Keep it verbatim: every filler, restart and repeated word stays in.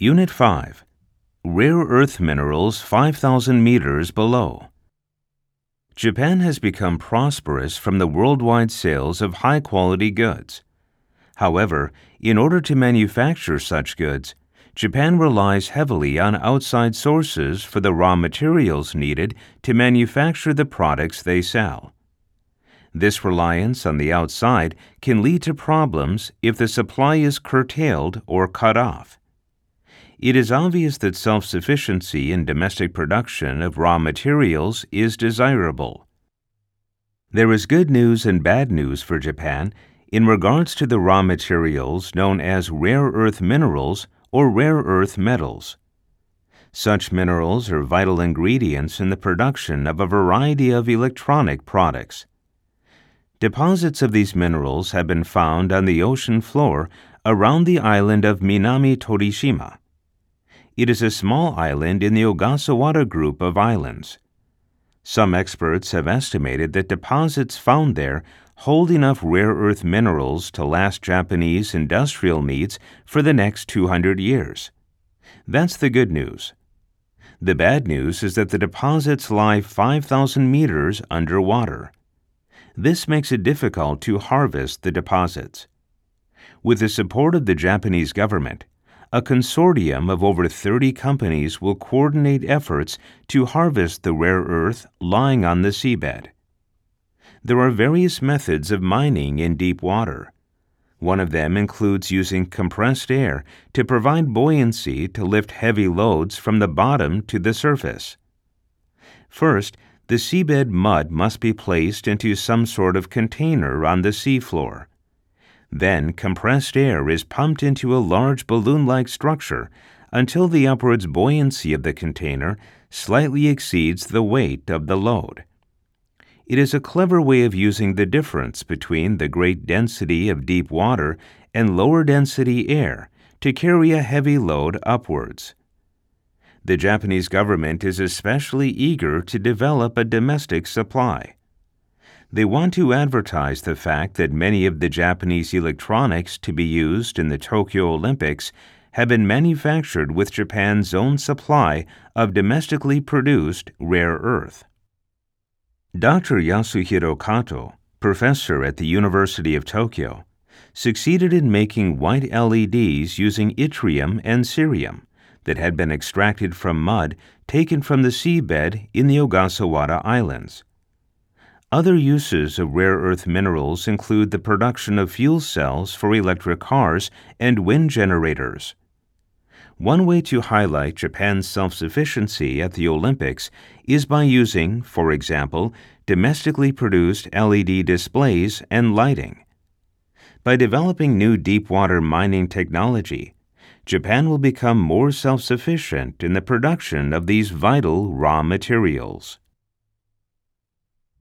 Unit five. Rare earth minerals five thousand meters below. Japan has become prosperous from the worldwide sales of high-quality goods. However, in order to manufacture such goods, Japan relies heavily on outside sources for the raw materials needed to manufacture the products they sell. This reliance on the outside can lead to problems if the supply is curtailed or cut off. It is obvious that self-sufficiency in domestic production of raw materials is desirable. There is good news and bad news for Japan in regards to the raw materials known as rare earth minerals or rare earth metals. Such minerals are vital ingredients in the production of a variety of electronic products. Deposits of these minerals have been found on the ocean floor around the island of Minami Torishima. It is a small island in the Ogasawara group of islands. Some experts have estimated that deposits found there hold enough rare earth minerals to last Japanese industrial needs for the next two hundred years. That's the good news. The bad news is that the deposits lie five thousand meters underwater. This makes it difficult to harvest the deposits. With the support of the Japanese government, a consortium of over thirty companies will coordinate efforts to harvest the rare earth lying on the seabed. There are various methods of mining in deep water. One of them includes using compressed air to provide buoyancy to lift heavy loads from the bottom to the surface. First, the seabed mud must be placed into some sort of container on the seafloor. Then compressed air is pumped into a large balloon-like structure until the upwards buoyancy of the container slightly exceeds the weight of the load. It is a clever way of using the difference between the great density of deep water and lower density air to carry a heavy load upwards. The Japanese government is especially eager to develop a domestic supply. They want to advertise the fact that many of the Japanese electronics to be used in the Tokyo Olympics have been manufactured with Japan's own supply of domestically produced rare earth. Doctor Yasuhiro Kato, professor at the University of Tokyo, succeeded in making white L E Ds using yttrium and cerium that had been extracted from mud taken from the seabed in the Ogasawara Islands. Other uses of rare earth minerals include the production of fuel cells for electric cars and wind generators. One way to highlight Japan's self-sufficiency at the Olympics is by using, for example, domestically produced L E D displays and lighting. By developing new deep-water mining technology, Japan will become more self-sufficient in the production of these vital raw materials.